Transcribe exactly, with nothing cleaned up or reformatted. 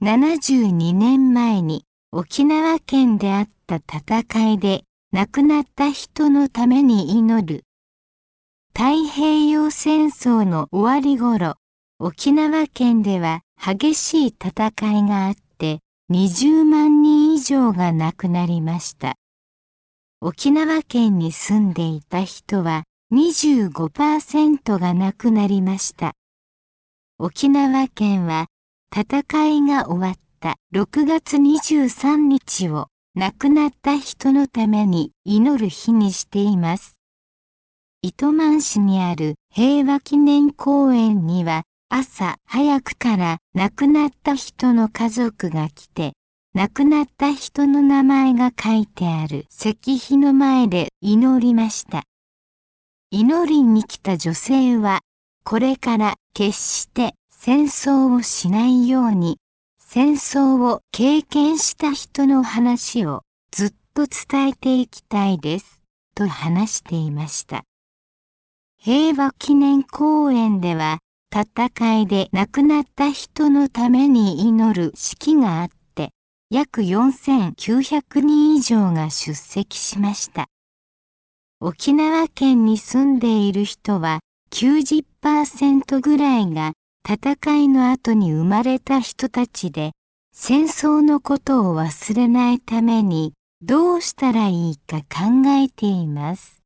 ななじゅうにねんまえに沖縄県であった戦いで亡くなった人のために祈る。太平洋戦争の終わり頃、沖縄県では激しい戦いがあってにじゅうまんにん以上が亡くなりました。沖縄県に住んでいた人は にじゅうごパーセント が亡くなりました。沖縄県は戦いが終わったろくがつにじゅうさんにちを亡くなった人のために祈る日にしています。糸満市にある平和記念公園には朝早くから亡くなった人の家族が来て、亡くなった人の名前が書いてある石碑の前で祈りました。祈りに来た女性は、これから決して戦争をしないように、戦争を経験した人の話をずっと伝えていきたいです、と話していました。平和記念公園では、戦いで亡くなった人のために祈る式があって、約よんせんきゅうひゃくにん以上が出席しました。沖縄県に住んでいる人は きゅうじゅっパーセント ぐらいが戦いの後に生まれた人たちで、戦争のことを忘れないためにどうしたらいいか考えています。